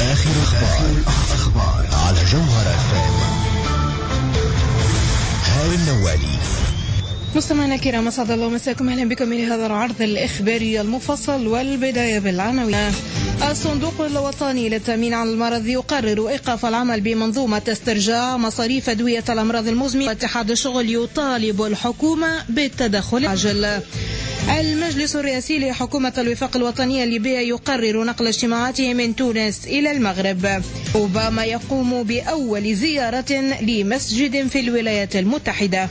آخر الأخبار على جوهر FM. هاي النوالي. مستمعينا الكرام، أسعد الله مساكم، أهلا بكم إلى هذا العرض الإخباري المفصل. والبداية بالعناوين. الصندوق الوطني للتأمين على المرض يقرر إيقاف العمل بمنظومة استرجاع مصاريف أدوية الأمراض المزمنة. اتحاد الشغل يطالب الحكومة بالتدخل العاجل. المجلس الرئاسي لحكومة الوفاق الوطنية الليبية يقرر نقل اجتماعاته من تونس إلى المغرب. أوباما يقوم بأول زيارة لمسجد في الولايات المتحدة.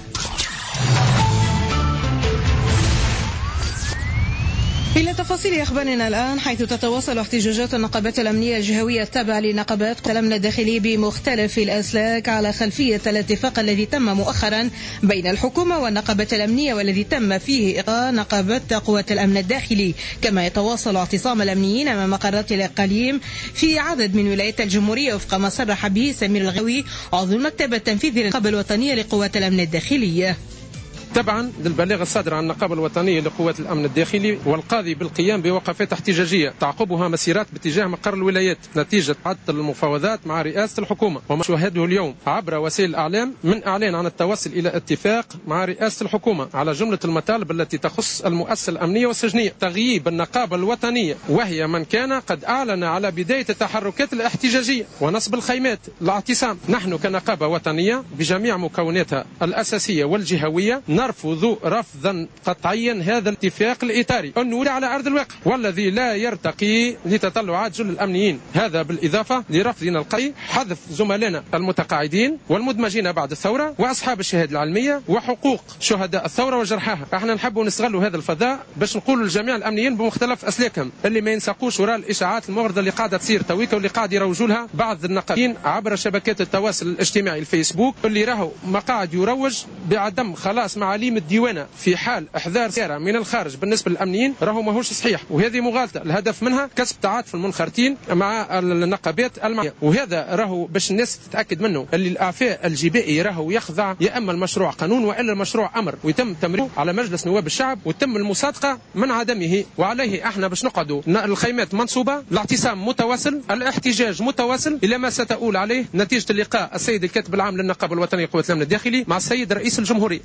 إلى تفاصيل أخبارنا الآن، حيث تتواصل احتجاجات النقابات الأمنية الجهوية التابعة لنقابات الأمن الداخلي بمختلف الأسلاك على خلفية الاتفاق الذي تم مؤخرا بين الحكومة والنقابات الأمنية، والذي تم فيه إلغاء نقابات قوات الأمن الداخلي. كما يتواصل اعتصام الأمنيين أمام مقرات الإقاليم في عدد من ولايات الجمهورية، وفق ما صرح به سمير الغاوي عضو المكتب التنفيذي للنقابة الوطنية لقوات الأمن الداخلية. تبعا للبلاغ الصادر عن النقابة الوطنية لقوات الأمن الداخلي والقاضي بالقيام بوقفات احتجاجية تعقبها مسيرات باتجاه مقر الولايات نتيجة تعطل المفاوضات مع رئاسة الحكومة. وما شاهده اليوم عبر وسائل الإعلام من إعلان عن التوصل إلى اتفاق مع رئاسة الحكومة على جملة المطالب التي تخص المؤسسة الأمنية والسجنية، تغييب النقابة الوطنية وهي من كان قد أعلن على بداية التحركات الاحتجاجية ونصب الخيمات الاعتصام. نحن كنقابة وطنية بجميع مكوناتها الأساسية والجهوية نرفض رفضا قطعيا هذا الاتفاق الإطاري النوري على أرض الواقع والذي لا يرتقي لتطلعات جل الأمنيين. هذا بالإضافة لرفضنا القطعي حذف زملائنا المتقاعدين والمدمجين بعد الثورة وأصحاب الشهادة العلمية وحقوق شهداء الثورة وجرحاها. احنا نحب نستغلوا هذا الفضاء باش نقولوا للجميع الأمنيين بمختلف أسلاكهم اللي ما ينساقوش وراء الإشاعات المغرضة اللي قاعدة تصير تويكا واللي قاعد يروجوا لها بعض النقابين عبر شبكات التواصل الاجتماعي الفيسبوك، اللي راهو مقاعد يروج بعدم خلاص معاليم الديوانة في حال احضار سيارة من الخارج بالنسبة للأمنيين راهو ماهوش صحيح، وهذه مغالطة. الهدف منها كسب تعاطف المنخرطين مع النقابات المعنية، وهذا راهو باش الناس تتأكد منه اللي الإعفاء الجبائي راهو يخضع يا اما المشروع قانون والا المشروع امر، ويتم تمريره على مجلس نواب الشعب وتم المصادقة من عدمه. وعليه احنا باش نقعدوا الخيمات منصوبة، الاعتصام متواصل، الاحتجاج متواصل الى ما ستؤول عليه نتيجة اللقاء السيد الكاتب العام للنقابة الوطنية لقوات الأمن الداخلي مع السيد رئيس الجمهورية.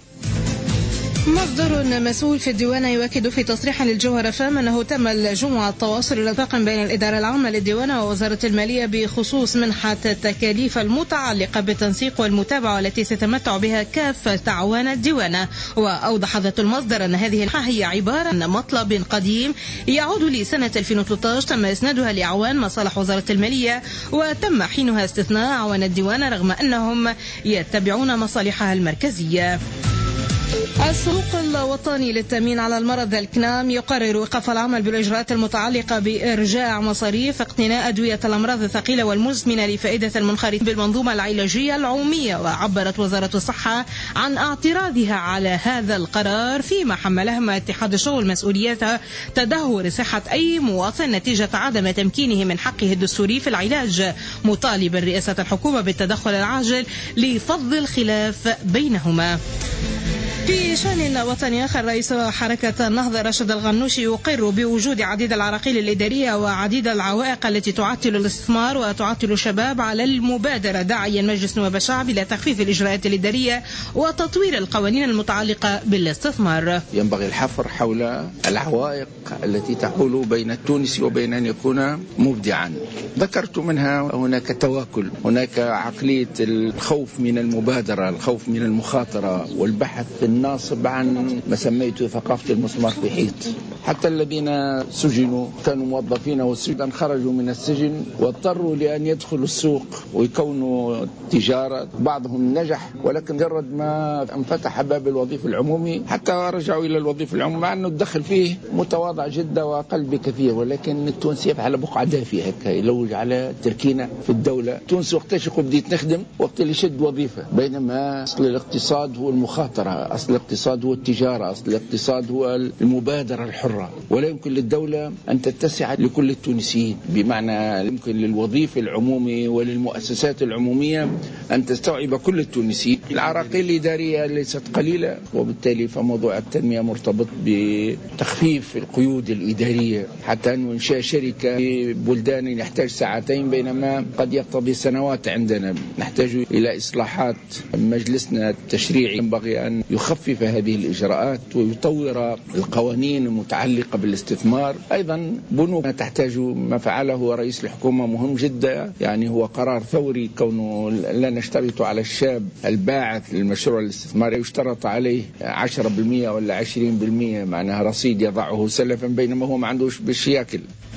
مصدر مسؤول في الديوان يؤكد في تصريح للجوهر FM أنه تم الجمعة التواصل إلى اتفاق بين الإدارة العامة للديوان ووزارة المالية بخصوص منحة التكاليف المتعلقة بالتنسيق والمتابعة التي ستتمتع بها كافة أعوان الديوان. وأوضح ذات المصدر أن هذه المنحة هي عبارة عن مطلب قديم يعود لسنة 2013 تم إسنادها لأعوان مصالح وزارة المالية، وتم حينها استثناء أعوان الديوان رغم أنهم يتبعون مصالحها المركزية. الصندوق الوطني للتأمين على المرض الكنام يقرر إيقاف العمل بالإجراءات المتعلقة بإرجاع مصاريف اقتناء أدوية الأمراض الثقيلة والمزمنة لفائدة المنخرطين بالمنظومة العلاجية العمومية. وعبرت وزارة الصحة عن اعتراضها على هذا القرار، فيما حملهم اتحاد الشغل مسؤوليتها تدهور صحة أي مواطن نتيجة عدم تمكينه من حقه الدستوري في العلاج، مطالبا رئاسة الحكومة بالتدخل العاجل لفض الخلاف بينهما. في شأن وطني آخر، رئيس حركة النهضة راشد الغنوشي يقر بوجود عديد العراقيل الإدارية وعديد العوائق التي تعطل الاستثمار وتعطل الشباب على المبادرة، داعيا مجلس نواب الشعب إلى تخفيف الإجراءات الإدارية وتطوير القوانين المتعلقة بالاستثمار. ينبغي الحفر حول العوائق التي تحول بين التونس وبين أن يكون مبدعا. ذكرت منها هناك تواكل، هناك عقلية الخوف من المبادرة، الخوف من المخاطرة والبحث الناصب عن ما سميته ثقافة المسمار في حيط. حتى الذين سجنوا كانوا موظفين والسجن خرجوا من السجن واضطروا لأن يدخلوا السوق ويكونوا تجارة. بعضهم نجح، ولكن مجرد ما انفتح باب الوظيفة العمومي حتى رجعوا إلى الوظيفة العمومية، مع أنه الدخل فيه متواضع جدا وأقل بكثير، ولكن التونسي يبحث على بقعة دافية هيك يلوج على تركينة في الدولة. تونس وقتاش يقول بديت نخدم؟ وقت اللي يشد وظيفة. بينما أصل الاقتصاد هو المخاطرة، أصل الاقتصاد هو التجارة، أصل الاقتصاد هو المبادرة الحرة. ولا يمكن للدولة أن تتسع لكل التونسيين، بمعنى يمكن للوظيفة العمومي وللمؤسسات العمومية أن تستوعب كل التونسيين. العراقيل الإدارية ليست قليلة، وبالتالي فموضوع التنمية مرتبط بتخفيف القيود الإدارية. حتى أن إنشاء شركة في بلدان يحتاج ساعتين، بينما قد يقتضي سنوات. عندنا نحتاج إلى إصلاحات. مجلسنا التشريعي ينبغي أن يخفف هذه الإجراءات ويطور القوانين المتعلقة بالاستثمار. أيضا بنوك تحتاج، ما فعله رئيس الحكومة مهم جدا، يعني هو قرار ثوري، كونه لا نشترط على الشاب الباعث للمشروع الاستثماري يشترط عليه 10% ولا 20%، معناها رصيد يضعه سلفا، بينما هو ما عندوش باش ياكل.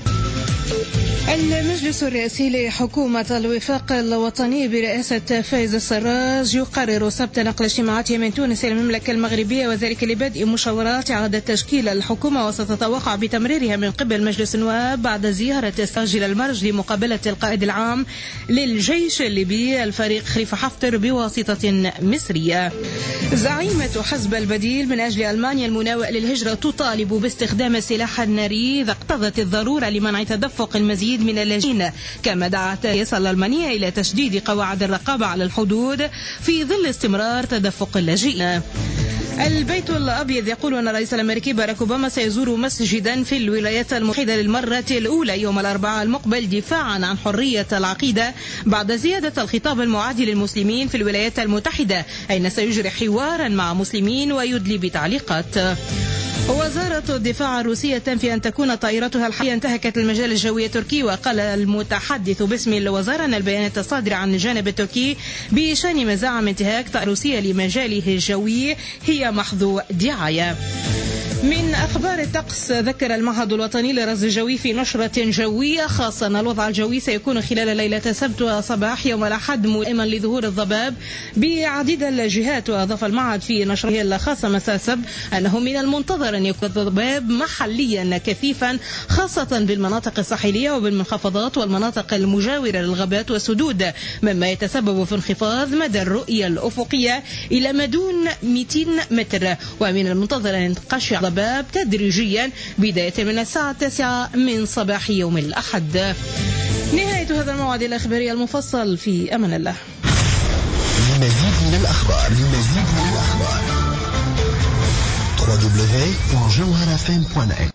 المجلس الرئاسي لحكومة الوفاق الوطني برئاسة فايز السراج يقرر سبت نقل اجتماعاته من تونس إلى المملكة المغربية، وذلك لبدء مشاورات إعادة تشكيل الحكومة، وستتوقع بتمريرها من قبل مجلس النواب بعد زيارة السراج إلى المرج لمقابلة القائد العام للجيش الليبي الفريق خليفة حفتر بواسطة مصرية. زعيمة حزب البديل من أجل ألمانيا المناوئ للهجرة تطالب باستخدام السلاح الناري إذا اقتضت الضرورة لمنع تدفق المزيد من اللاجئين، كما دعت الرئاسة الألمانية إلى تشديد قواعد الرقابة على الحدود في ظل استمرار تدفق اللاجئين. البيت الأبيض يقول أن الرئيس الأمريكي باراك أوباما سيزور مسجدا في الولايات المتحدة للمرة الأولى يوم الأربعاء المقبل دفاعا عن حرية العقيدة بعد زيادة الخطاب المعادي للمسلمين في الولايات المتحدة، أين سيجري حوارا مع مسلمين ويدلي بتعليقات. وزارة الدفاع الروسية تنفي أن تكون طائرتها الحربية انتهكت المجال الجوي التركي، وقال المتحدث باسم الوزارة أن البيانات الصادرة عن الجانب التركي بشأن مزاعم انتهاك طائرة روسية لمجاله الجوي هي محض دعاية. من أخبار الطقس، ذكر المعهد الوطني للرصد الجوي في نشرة جوية خاصة أن الوضع الجوي سيكون خلال ليلة السبت وصباح يوم الأحد ملائما لظهور الضباب بعديد الجهات. وأضاف المعهد في نشرته الخاصة مساء السبت أنه من المنتظر أن يكون الضباب محليا كثيفا خاصة بالمناطق الساحلية وبالمنخفضات والمناطق المجاورة للغابات والسدود، مما يتسبب في انخفاض مدى الرؤية الأفقية إلى ما دون 200 متر. ومن المنتظر أن ينقشع الضباب تدريجيا بداية من الساعة 9 من صباح يوم الأحد. نهاية هذا الموعد الإخباري المفصل، في أمان الله. مزيد من الأخبار www.jawharafm.net